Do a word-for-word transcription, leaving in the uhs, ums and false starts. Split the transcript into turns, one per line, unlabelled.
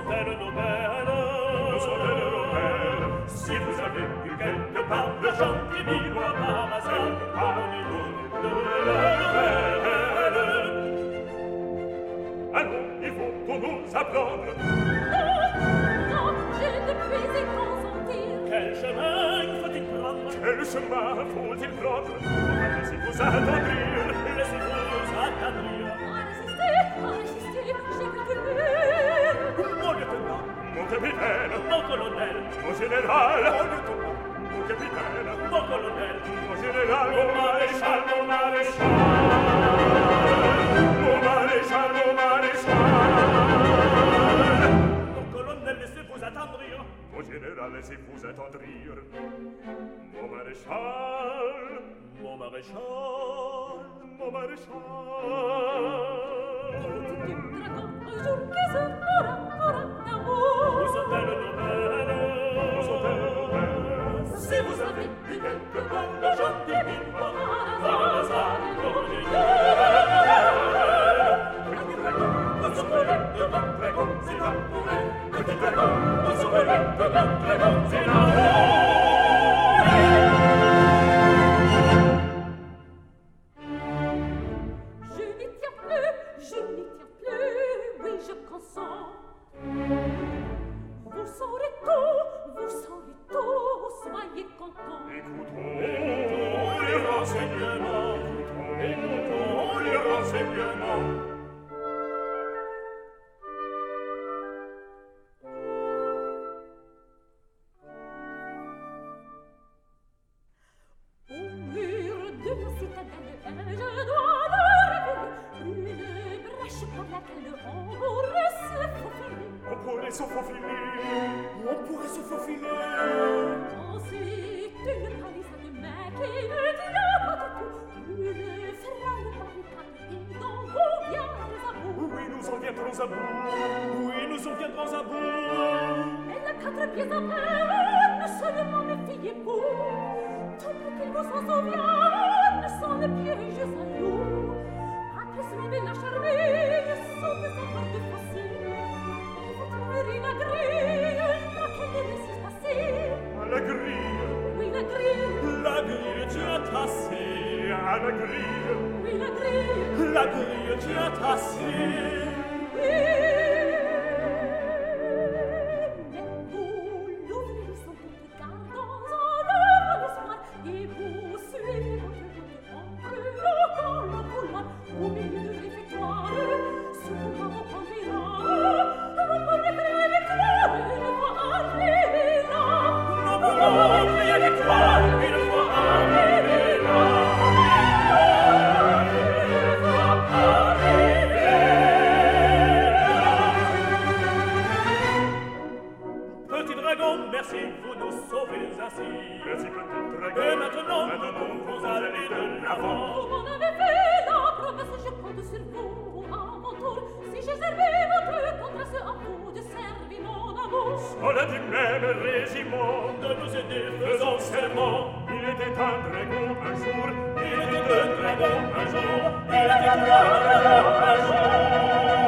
sont-elles nos belles?
Où sont-elles nos belles?
Si vous avez eu quelque part de gentil miroir par hasard, parlez-nous de leurs belles.
Allons, il faut pour nous apprendre.
Non, je ne puis y consentir.
Quel chemin faut-il prendre?
Quel chemin faut-il prendre? Laissez-vous attendrir.
Laissez-vous attendrir.
À résister, à résister, j'ai voulu.
Mon lieutenant,
Mon capitaine,
mon colonel,
mon général,
mon lieutenant,
mon capitaine,
mon colonel,
mon général,
mon maréchal, mon maréchal.
mon maréchal, mon maréchal.
Mon colonel, laissez-vous attendrir.
Mon général, laissez-vous attendrir. Mon maréchal,
Mon maréchal,
mon maréchal.
Dragon, un jour qui se fera, fera d'amour.
où sont-elles nos belles?
Où sont-elles nos belles?
Si vous avez eu quelque part de gentil miroir, par hasard, donnez-nous Petit dragon, vous saurez de votre dragon, c'est l'amour. Petit dragon, vous saurez de votre dragon, c'est l'amour.
Je n'y tiens plus, je n'y tiens plus, oui, je consens. Vous saurez tout, vous saurez tout, soyez contents.
Écoutons
Les renseignements, écoutons les renseignements.
Au mur de la citadelle, je dois le révéler, une brèche par laquelle on pourrait se faufiler.
On pourrait se faufiler.
On pourrait se faufiler.
Ensuite, une palissade mais qui ne tient pas du tout, une frêle barricade et dans vous viendrez à bout.
Oui, nous en viendrons à bout.
Oui, nous en viendrons à bout.
Elle a quatre pieds à terre, ne seulement méfiez-vous. Tout ce qu'il vous s'en souvienne sont les pièges à loup. Après suivez la charmille, sautez sans porte facile. Et vous trouverez la grille, laquelle est résiste facile.
À la grille,
Oui, la grille,
La grille, tu as tracé.
à la grille.
oui, la grille,
La grille, tu as tracé.
oui. Mais vous l'ouvrez sans doute, gardant en devant l'espoir, et vous suivez votre route en reloquant le couloir au milieu de réfectoire. Sous le vent vous conduira, vous pourrez crier victoire une fois arrivé là.
Nous pourrons crier victoire une fois arrivé là.
Une fois arrivé
Petit dragon, merci, vous nous sauvez ainsi.
Merci, petit dragon.
Et maintenant,
Maintenant,
vous allez de l'avant.
Vous m'en avez fait la promesse, je compte sur vous à mon tour. Si j'ai servi votre contrat, à vous de servir mon amour.
On a du même régiment.
De nous aider, faisons serment.
Il était un dragon un jour.
Il était deux dragons un jour. Il était trois dragons un jour.